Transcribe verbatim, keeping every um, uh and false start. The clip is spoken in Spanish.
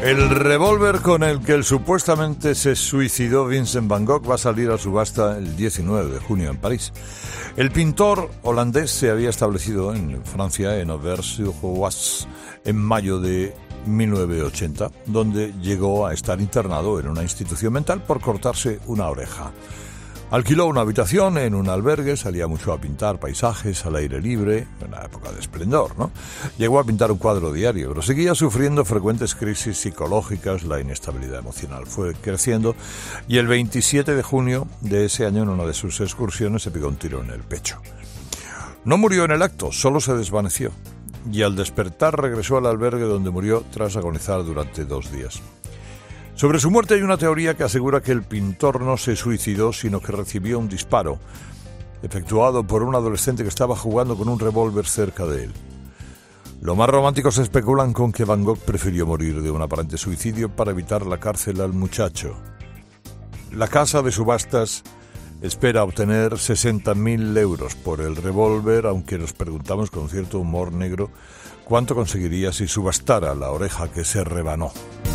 El revólver con el que el supuestamente se suicidó Vincent Van Gogh va a salir a subasta el diecinueve de junio en París. El pintor holandés se había establecido en Francia, en Auvers-sur-Oise, en mayo de mil novecientos ochenta, donde llegó a estar internado en una institución mental por cortarse una oreja. Alquiló una habitación en un albergue, salía mucho a pintar paisajes al aire libre, en la época de esplendor, ¿no? Llegó a pintar un cuadro diario, pero seguía sufriendo frecuentes crisis psicológicas, la inestabilidad emocional fue creciendo, y el veintisiete de junio de ese año, en una de sus excursiones, se pegó un tiro en el pecho. No murió en el acto, solo se desvaneció, y al despertar regresó al albergue donde murió tras agonizar durante dos días. Sobre su muerte hay una teoría que asegura que el pintor no se suicidó, sino que recibió un disparo efectuado por un adolescente que estaba jugando con un revólver cerca de él. Los más románticos especulan con que Van Gogh prefirió morir de un aparente suicidio para evitar la cárcel al muchacho. La casa de subastas espera obtener sesenta mil euros por el revólver, aunque nos preguntamos con cierto humor negro cuánto conseguiría si subastara la oreja que se rebanó.